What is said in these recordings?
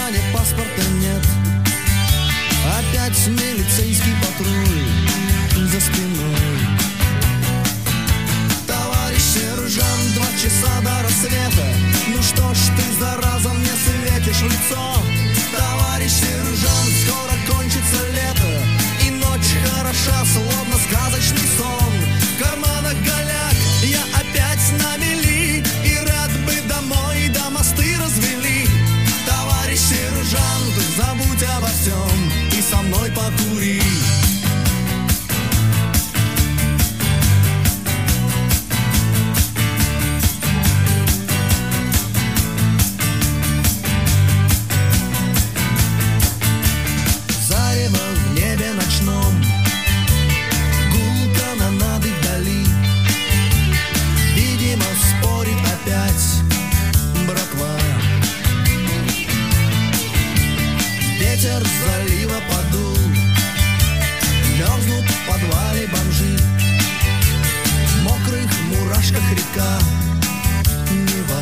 кармане паспорта нет. Опять милицейский патруль за спиной. Товарищ сержант, 2 часа до рассвета. Ну что ж ты, зараза, мне светишь в лицо? Товарищ сержант, скоро кончится лето, и ночь хороша, словно сказочный сон. В карманах голяк, я опять на мели, и рад бы домой, да мосты развели. Товарищ сержант, забудь обо всем и со мной покури. Зарево в небе ночном, гул канонады вдали. Видимо, спорит опять братва. Ветер с залива подул, мерзнут в подвале бомжи. В мокрых мурашках река Нева.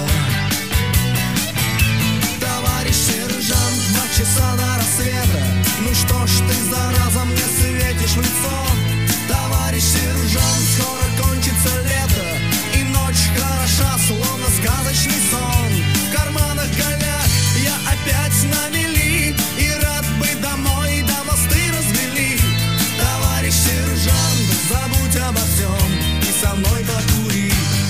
Товарищ сержант, 2 часа до рассвета. Ну что ж ты, зараза, мне светишь в лицо? Товарищ сержант, скоро кончится лето, и ночь хороша, словно сказочный сон. В карманах голяк, я опять на мели, и рад бы домой, да мосты развели. Товарищ сержант, забудь обо всем и со мной покури.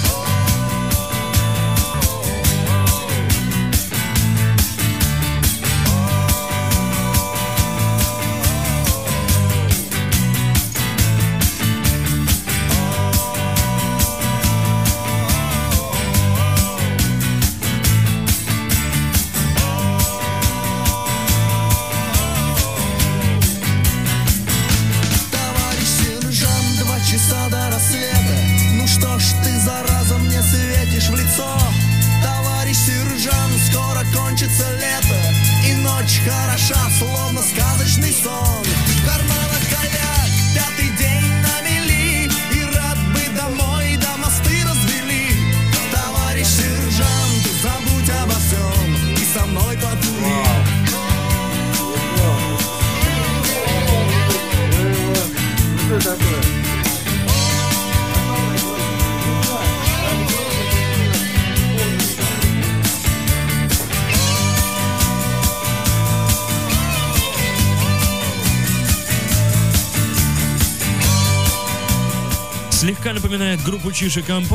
Товарищ сержант, 2 часа до рассвета. Ну что ж ты, зараза, мне светишь в лицо? Товарищ сержант, скоро кончится лето, и ночь хороша, словно сказочный сон. В карманах голяк, 5-й день на мели, и рад бы домой, да мосты развели. Товарищ сержант, забудь обо всем и со мной покури. Что такое? Слегка напоминает группу Чиж и компания.